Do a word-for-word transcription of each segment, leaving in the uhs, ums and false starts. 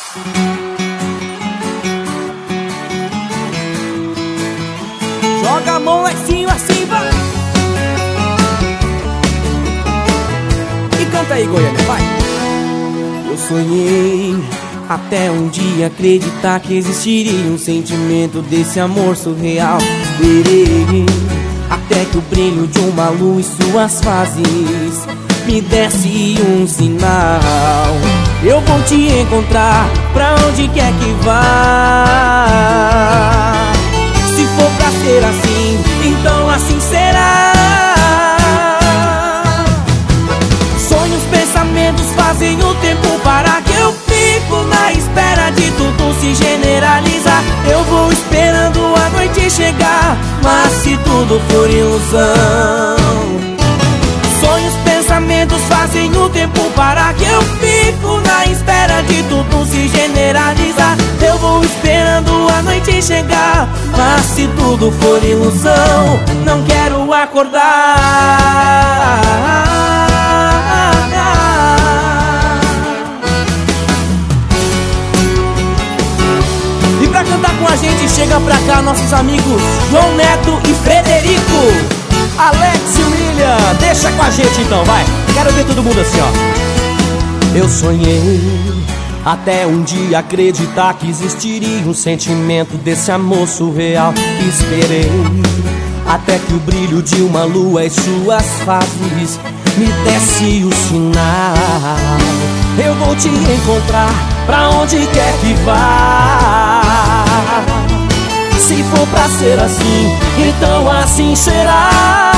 Joga a mão lá em cima, assim, vai. E canta aí, Goiânia, vai. Eu sonhei até um dia acreditar que existiria um sentimento desse amor surreal. Esperei até que o brilho de uma luz e suas fases me desse um sinal. Eu vou te encontrar pra onde quer que vá. Se for pra ser assim, então assim será. Sonhos, pensamentos fazem o tempo parar, que eu fico na espera de tudo se generalizar. Eu vou esperando a noite chegar, mas se tudo for ilusão. Sonhos, pensamentos fazem o tempo parar, que eu fico na espera de tudo se generalizar. Eu vou esperando a noite chegar, mas se tudo for ilusão, não quero acordar. E pra cantar com a gente, chega pra cá nossos amigos João Neto e Frederico. Alex e William, deixa com a gente então, vai. Quero ver todo mundo assim, ó. Eu sonhei até um dia acreditar que existiria um sentimento desse amor surreal. Esperei até que o brilho de uma lua e suas fases me desse o sinal. Eu vou te encontrar pra onde quer que vá. Se for pra ser assim, então assim será.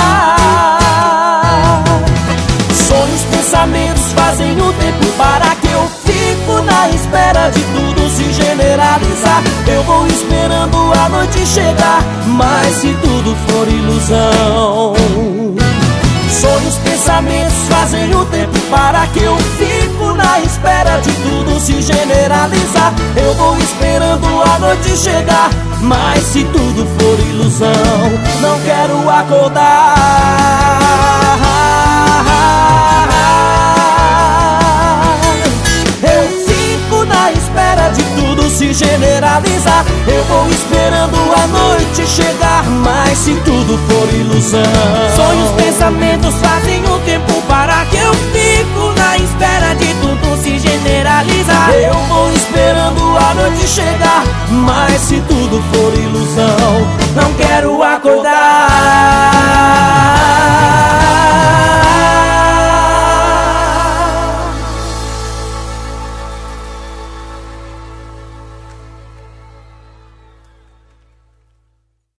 Sonhos, pensamentos fazem o tempo parar, que eu fico na espera de tudo se generalizar. Eu vou esperando a noite chegar, mas se tudo for ilusão. Sonhos, pensamentos fazem o tempo parar, que eu fico na espera de tudo se generalizar. Eu vou esperando a noite chegar, mas se tudo for ilusão, não quero acordar. Eu fico na espera de tudo se generalizar. Eu vou esperando a noite chegar, mas se tudo for ilusão. Sonhos, pensamentos fazem o tempo parar, que eu fico na espera de tudo se generalizar. Eu vou esperando a noite chegar, mas se tudo for ilusão, não quero acordar.